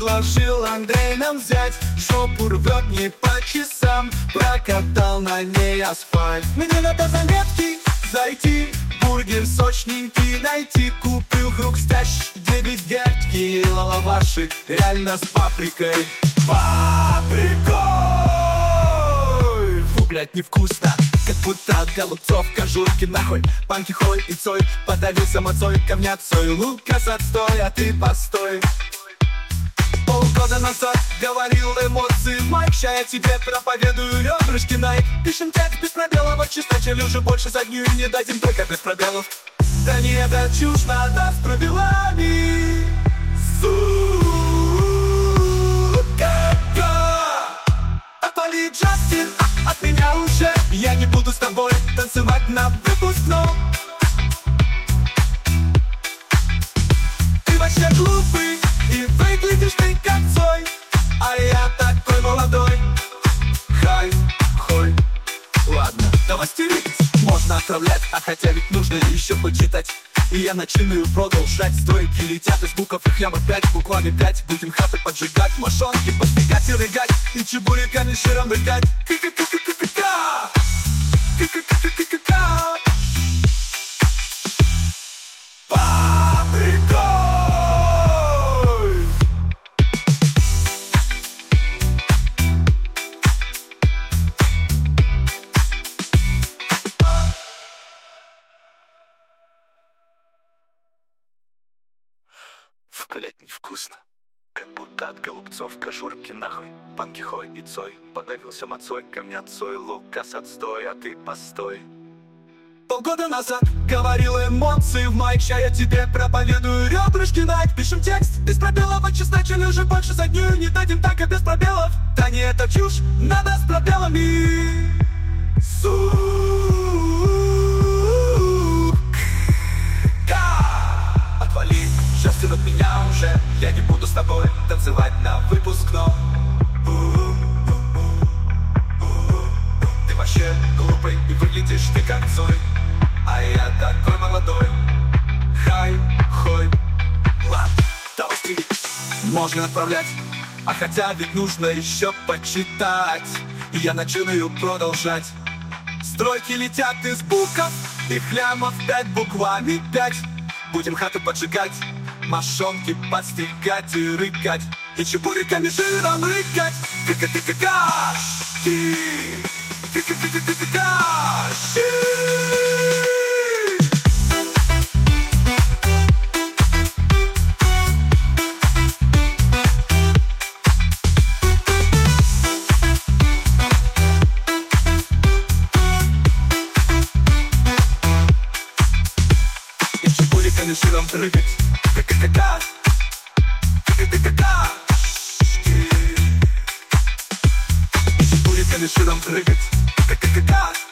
предложил Андрей нам взять. Жопу рвет не по часам, прокатал на ней асфальт. Мне надо заметки зайти, бургер сочненький найти. Купил хрустящий 9 герки, лаваши реально с паприкой. Паприкой! Фу, блядь, невкусно, как будто от голубцов кожурки нахуй. Панки хой и цой, подавился мацой, камня цой. Лукас отстой, а ты постой. Полгода назад говорил эмоции Майк, ща я тебе проповедую ребрышки Найк. Пишем текст без пробелов, чистачили уже больше заднюю не дадим только без пробелов. Да не, это чушь, надо с пробелами. Сука! Отвали, Джастин, от меня уже. Я не буду с тобой танцевать на выпускном. Ты вообще глупый и выглядишь ты как Цой, а я такой молодой. Хай, хой. Ладно, давай стереть. Можно отправлять, а хотя ведь нужно еще почитать. И я начинаю продолжать. Стройки летят из букв и хлям опять. Буквами 5, будем хаты поджигать. Мошонки подбегать и рыгать. И чебуреками широм рыгать. Ка-ка-ка-ка-ка-ка. Ка-ка-ка-ка-ка-ка. Блять, невкусно, как будто от голубцов кожурки нахуй. Панки хой и цой, подавился мацой, камня цой, лукас отстой, а ты постой. Полгода назад говорил эмоции в Майк, ща я тебе проповедую ребрышки Найк. Пишем текст без пробелов, чистачили уже больше заднюю не дадим так и без пробелов. Да не, это чушь, надо с пробелами. Отвали, Джастин, от меня уже. Я не буду с тобой танцевать на выпускном. Ты вообще глупый и выглядишь ты как Цой, а я такой молодой. Хай, хой. Ладно, давай стереть. Можно отправлять, а хотя ведь нужно еще почитать. И я начинаю продолжать. Стройки летят из букв и хлямов 5, буквами 5. Будем хаты поджигать, мошонки подстегать и рыкать. И чебуреками жиром рыкать. Ты-ка-ты-ка-кашки. Ты-ка-ты-ка-кашки. И чебуреками жиром рыкать. Ка-ка-ка-ка. Ка-ка-ка-ка. И чебуреками жиром рыкать. Ка-ка-ка-ка.